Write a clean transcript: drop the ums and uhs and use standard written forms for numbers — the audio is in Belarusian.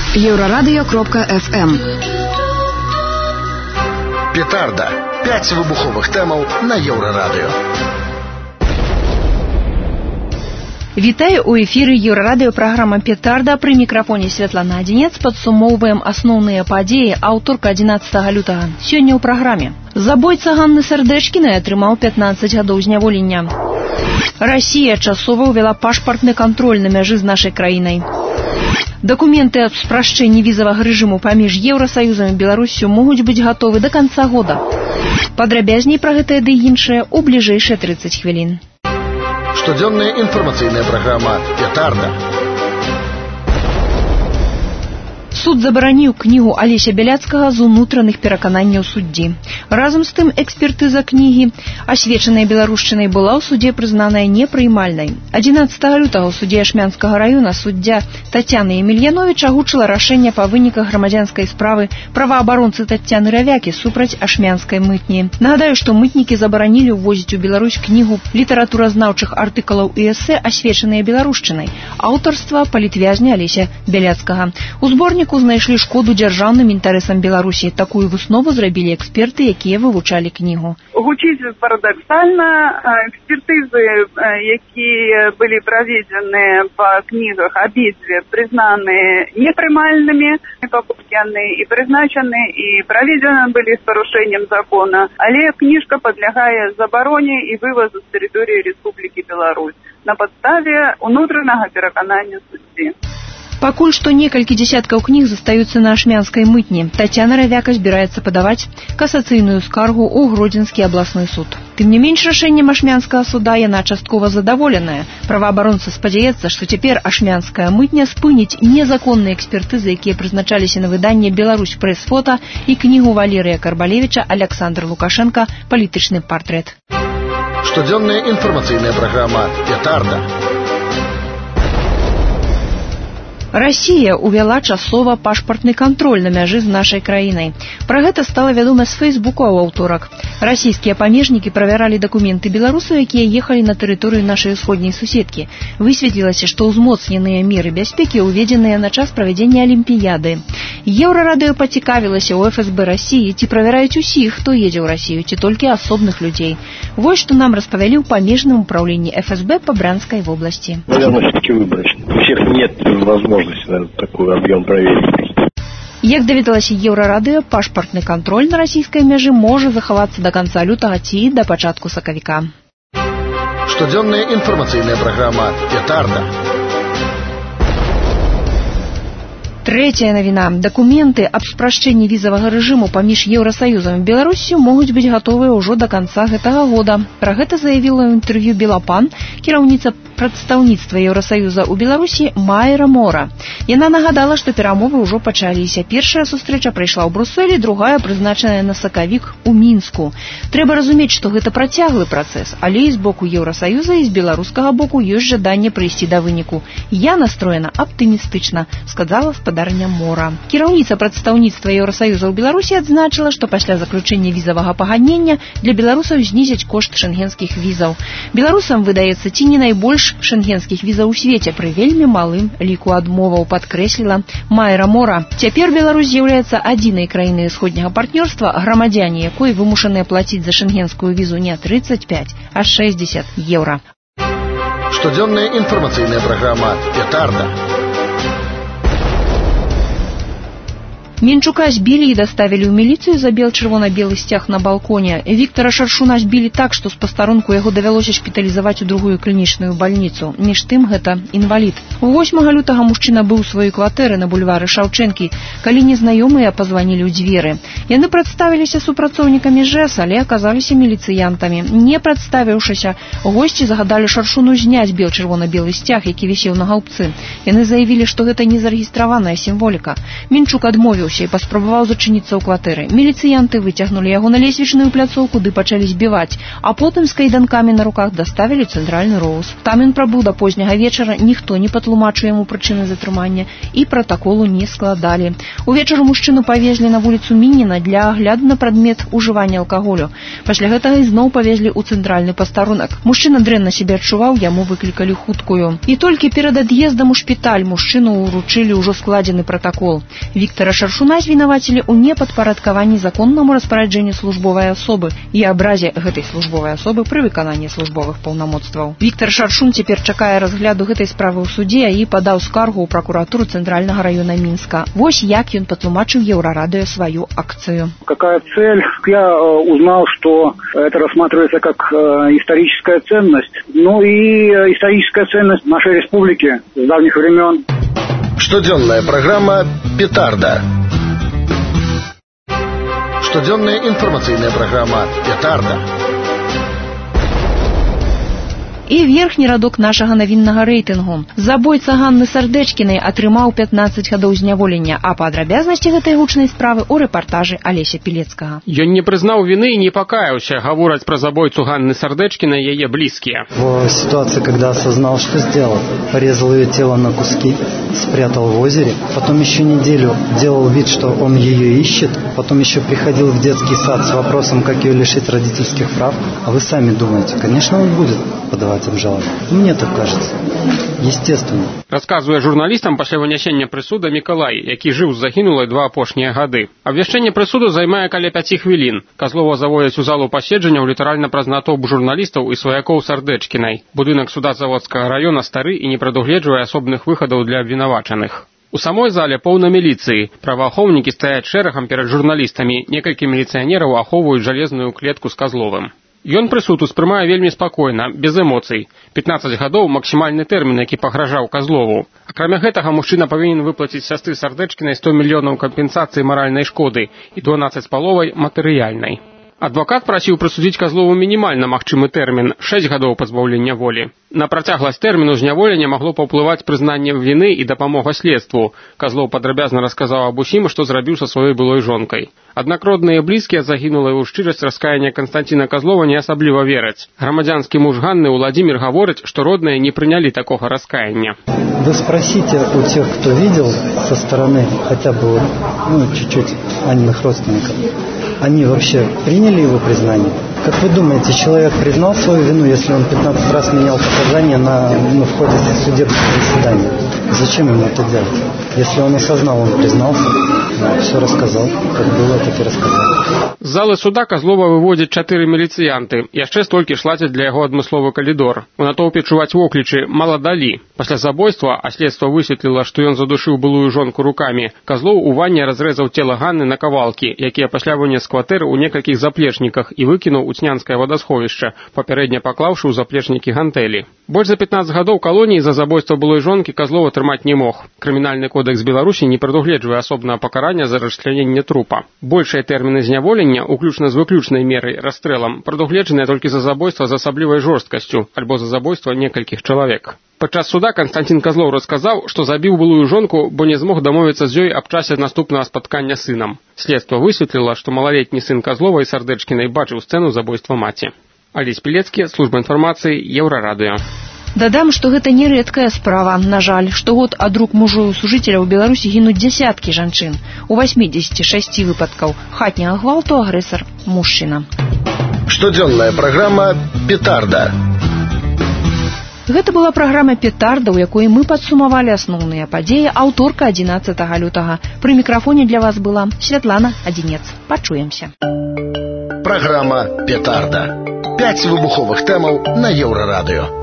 Еврорадио.FM. Петарда. 5 вибухових темаў на Еврорадио. Вітаю, у эфіры Еўрарадыё праграма «Петарда». Пры мікрафоне Святлана Адзінец. Падсумоўваем асноўныя падзеі аўторка 11 лютага. Сёння ў праграме. Забойца Ганны Сардэчкінай атрымаў 15 гадоў зняволення. Расія часова ўвяла пашпартны кантроль на мяжы з нашай краінай. Дакументы аб спрашчэнні візавага рэжыму паміж Еўрасаюзам і Беларуссю могуць быць гатовы да канца года. Падрабязней пра гэтае ды іншае ў бліжэйшыя 30 хвілін. Штодзённая інфармацыйная праграма «Петарда». Суд забараніў кнігу Алеся Бяляцкага з унутраных перакананняў суддзі. Разам з тым экспертыза кнігі «Асвечанай беларушчынай» была ў судзе прызнаная непрыймальнай. 11 лютага ў судзе Ашмянскага раёна суддзя Тацяна Емельяновіч агучыла рашэнне па выніках грамадзянскай справы праваабаронцы Тацяны Равякі супраць ашмянскай мытні. Нагадаю, што мытнікі забаранілі ўвозіць у Беларусь кнігу літаратуразнаўчых артыкулаў і эсэ «Асвечанай беларушчынай» аўтарства палітвязня Алеся Бяляцкага. У зборніку знайшлі шкоду дзяржаўным інтарэсам Беларусі. Такую выснову зрабілі эксперты, якія вывучалі кнігу. Гучыць парадаксальна. Экспертызы, якія былі праведзены па кнігах, абедзве прызнаны непрымальнымі, паколькі яны і прызначаны, і праведзены былі з парушэннем закона, але кніжка падлягае забароне і вывазу з тэрыторыі Рэспублікі Беларусь на падставе унутранага пераканання суддзі. Пакуль што некалькі дзесяткаў кніг застаюцца на ашмянскай мытні. Тацяна Равяка збіраецца падаваць касацыйную скаргу ў Гродзенскі абласны суд. Тым не менш, рашэннем ашмянскага суда яна часткова задаволеная. Праваабаронца спадзяецца, што цяпер ашмянская мытня спыніць незаконныя экспертызы, якія прызначаліся на выданне «Беларусь прэс-фота» і кнігу Валерыя Карбалевіча «Аляксандр Лукашенко. Палітычны партрэт». Штодзённая інфармацыйная праграма «Петарда». Расія ўвяла часова пашпартны кантроль на мяжы з нашай краінай. Пра гэта стала вядома з Фэйсбука ў аўторак. Расійскія памежнікі правяралі дакументы беларусаў, якія ехалі на тэрыторыю нашай усходняй суседкі. Высветлілася, што ўзмоцненыя меры бяспекі ўведзеныя на час правядзення Алімпіяды. Еўрарадыё пацікавілася ў ФСБ Расіі, ці правяраюць усіх, хто едзе ў Расію, ці толькі асобных людзей. Вось што нам распавялі ў памежным управленні ФСБ па Брянскай вобласці. Наверное, все-таки выборочно. У всех нет возможности такой объем проверить. Як даведалася Еўрарадыё, пашпартны кантроль на расійскай мяжы можа захавацца да канца лютага ці да пачатку сакавіка. Штодзённая інфармацыйная праграма «Петарда». Трэцяя навіна. Дакументы аб спрашчэнні візавага рэжыму паміж Еўрасаюзам і Беларуссю могуць быць гатовыя ўжо да канца гэтага года. Пра гэта заявіла ў інтэрв'ю Белапан кіраўніца прадстаўніцтва Еўрасаюза ў Беларусі Майра Мора. Яна нагадала, што перамовы ўжо пачаліся. Першая сустрэча прайшла ў Брусэлі, другая прызначаная на сакавік у Мінску. Трэба разумець, што гэта працяглы працэс, але і з боку Еўрасаюза, і з беларускага боку ёсць жаданне прыйсці да выніку. Я настроена аптымістычна, сказала гаспадарня Мора. Кіраўніца прадстаўніцтва Еўрасаюза ў Беларусі адзначыла, што пасля заключэння візавага пагаднення для беларусаў знізяць кошт шэнгенскіх візаў. Беларусам выдаецца ці не найбольш шэнгенскіх візаў у свеце пры вельмі малым ліку адмоваў, падкрэсліла Майра Мора. Цяпер Беларусь з'яўляецца адзінай краінай усходняга партнёрства, грамадзяне якой вымушаныя плаціць за шэнгенскую візу не 35, а 60 еўра. Штодзённая інфармацыйная праграма «Петарда». Менчука збілі і даставілі ў міліцыю за бел-чырвона-белы сцяг на балконе. Віктара Шаршуна збілі так, што з пастарунку яго давялося шпіталізаваць у другую клінічную бальніцу. Між тым гэта інвалід. 8 лютага мужчына быў у сваёй кватэры на бульвары Шаўчэнкі, калі незнаёмыя пазванілі ў дзверы. Яны прадставіліся супрацоўнікамі ЖЭС, але аказаліся міліцыянтамі. Не прадставіўшыся, госці загадалі Шаршуну зняць бел-чырвона-белы сцяг, які вісеў на гаўбцы. Яны заявілі, што гэта незарэгістраваная сімволіка. Менчук адмовіўся вырваўся і паспрабаваў зачыніцца ў кватэры. Міліцыянты выцягнулі яго на лесвічную пляцоўку ды пачалі збіваць, а потым з кайданкамі на руках даставілі цэнтральны роўз. Там ён прабыў да позняга вечара, ніхто не патлумачыў яму прычыны затрымання і пратаколу не складалі. Увечары мужчыну павезлі на вуліцу Мінніна для агляду на прадмет ужывання алкаголю. Пасля гэтага ізноў павезлі ў цэнтральны пастарунак. Мужчына дрэнна сябе адчуваў, яму выклікалі хуткую. І толькі перад ад'ездам у шпіталь мужчыну ўручылі ўжо складзены пратакол. Віктара Шаршуна звінавацілі ў непадпарадкаванні законнаму распараджэнню службовай асобы і абразе гэтай службовай асобы пры выкананні службовых паўнамоцтваў. Віктар Шаршун цяпер чакае разгляду гэтай справы ў суде і падаў скаргу ў пракуратуру Цэнтральнага раёна Мінска. Вось як ён патлумачыў Еўрарадыё сваю акцыю. Какая цель? Я узнал, что это рассматривается как историческая ценность. Ну и историческая ценность нашей республики с давних времен. Штодзённая программа «Петарда». Штодзённая информационная программа «Петарда». І верхні радок нашага навіннага рэйтынгу. Забойца Ганны Сардэчкінай атрымаў 15 гадоў зняволення, а падрабязнасці гэтай гучнай справы ў рэпартажы Алеся Пілецкага. Ён не прызнаў вины і не пакаяўся, гавораць пра забойцу Ганны Сардэчкінай яе блізкія. В ситуации, когда осознал, что сделал, порезал ее тело на куски, спрятал в озере, потом еще неделю делал вид, что он ее ищет, потом еще приходил в детский сад с вопросом, как ее лишить родительских прав. А вы сами думаете, конечно, он будет подавать обжалование. Мне так кажется. Естественно. Расказвае журналістам пасля вынясення прысуда Мікалай, які жыў з загінулай 2 апошнія гады. Абвяшчэнне прысуду займае каля 5 хвілін. Казлова заводзяць у залу паседжанняў літаральна праз натоўп журналістаў і сваякоў Сардэчкінай. Будынак суда Заводскага раёна стары і не прадугледжвае асобных выхадаў для абвінавачаных. У самой зале поўна міліцыі. Праваахоўнікі стаяць шэрагам перад журналістамі. Некалькі міліцыянераў ахоўваюць жалезную клетку з Казловым. Ён прысуд успрымае вельмі спакойна, без эмоцый. 15 гадоў – максімальны тэрмін, які пагражаў Казлову. Акрамя гэтага, мужчына павінен выплаціць сястры Сардэчкінай 100 мільёнаў кампенсацыі маральнай шкоды і 12,5 матэрыяльнай. Адвакат прасіў прысудзіць Казлову мінімальна магчымы тэрмін – 6 гадоў пазбаўлення волі. На працягласць тэрміну зняволення магло паўплываць прызнанне віны і дапамога следству. Казлоў падрабязна расказаў аб усім, што зрабіў са сваёй былой жонкай. Аднак родныя і блізкія загінулай у шчырасць раскаяння Канстанціна Казлова не асабліва вераць. Грамадзянскі муж Ганны Уладзімір гаворыць, што родныя не прынялі такога раскаяння. Вы спросите у тех, кто видел со стороны хотя бы чуть-чуть Аниных родственников, они вообще приняли его признание? Как вы думаете, человек признал свою вину, если он 15 раз менял показания в ходе судебного заседания? Зачем ему это делать? Если он осознал, он признался, все рассказал, как было, так и рассказал. З залы суда Казлова выводзяць 4 міліцыянты. Яшчэ столькі ж ладзяць для яго адмысловы калідор. У натоўпе чуваць воклічы «мала далі». Пасля забойства, а следства высветліла, што ён задушыў былую жонку рукамі, Казлоў у ванне разрэзаў цела Ганны на кавалкі, якія пасля вынес з кватэры ў некалькіх заплечніках і выкінуў у Цнянскае вадасховішча, папярэдне паклаўшы ў заплечнікі гантэлі. Больш за 15 гадоў калоніі за забойства былой жонкі Казлова трымаць не мог. Крымінальны кодекс Беларусі не прадугледжвае асобнага пакарання за расчляненне трупа. Большыя тэрміны зняволення, уключна з выключнай мерай расстрэлам, прадугледжаныя толькі за забойства з асаблівай жорсткасцю альбо за забойства некалькіх чалавек. Падчас суда Канстанцін Казлоў расказаў, што забіў былую жонку, бо не змог дамовіцца з ёй аб часе наступнага спаткання з сынам. Следства высветліла, што малалетні сын Казлова і Сардэчкінай бачыў сцэну забойства маці. Алесь Пілецкі, служба інфармацыі, Еўрарадыё. Дадам, што гэта не рэдкая справа. На жаль, штогод ад рук мужоў сужыцеля ў Беларусі гінуць дзясяткі жанчын. У 86 выпадкаў хатняга гвалту агрэсар мужчына. Штодзённая праграма «Петарда». Гэта была праграма «Петарда», у якой мы падсумавалі асноўныя падзеі аўторка 11 лютага. Пры мікрафоне для вас была Святлана Адзінец. Пачуемся. Праграма «Петарда». 5 выбуховых тэмаў на Еўрарадыё.